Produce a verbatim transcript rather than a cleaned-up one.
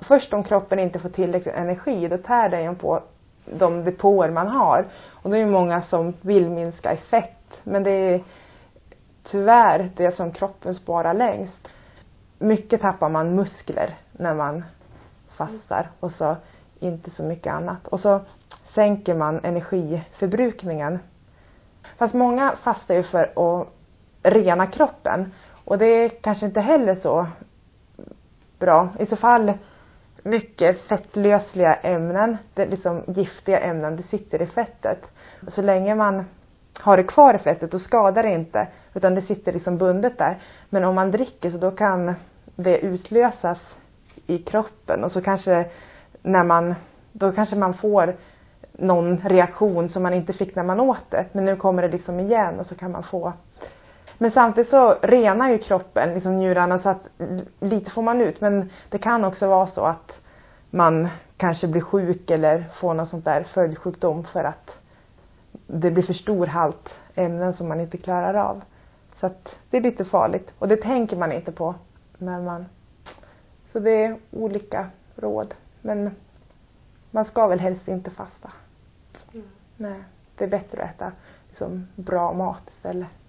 Först om kroppen inte får tillräcklig energi, då tär den på de depåer man har. Och det är ju många som vill minska i fett. Men det är tyvärr det som kroppen sparar längst. Mycket tappar man muskler när man fastar. Och så inte så mycket annat. Och så sänker man energiförbrukningen. Fast många fastar ju för att rena kroppen. Och det är kanske inte heller så bra. I så fall mycket fettlösliga ämnen, det är liksom giftiga ämnen, det sitter i fettet. Så länge man har det kvar i fettet, då skadar det inte, utan det sitter liksom bundet där. Men om man dricker, så då kan det utlösas i kroppen, och så kanske när man då kanske man får någon reaktion som man inte fick när man åt det, men nu kommer det liksom igen, och så kan man få. Men samtidigt så renar ju kroppen liksom njurarna, så att lite får man ut. Men det kan också vara så att man kanske blir sjuk eller får någon sånt där följdsjukdom för att det blir för stor halt ämnen som man inte klarar av. Så att det är lite farligt. Och det tänker man inte på när man... Så det är olika råd. Men man ska väl helst inte fasta. Mm. Nej, det är bättre att äta liksom bra mat istället.